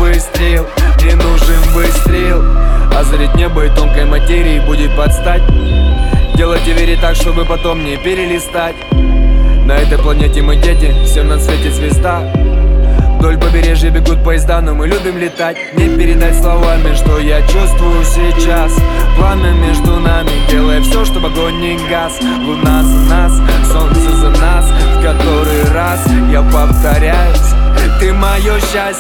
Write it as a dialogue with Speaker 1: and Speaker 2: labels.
Speaker 1: выстрел, мне нужен выстрел. Озарить небо и тонкой материи будет подстать. Делайте верить так, чтобы потом не перелистать. На этой планете мы дети, всем на свете звезда. Вдоль побережья бегут поезда, но мы любим летать. Не передать словами, что я чувствую сейчас. Пламя между нами, делая все, чтобы огонь не гас. Луна за нас, солнце за нас. В который раз я повторяюсь: ты мое счастье.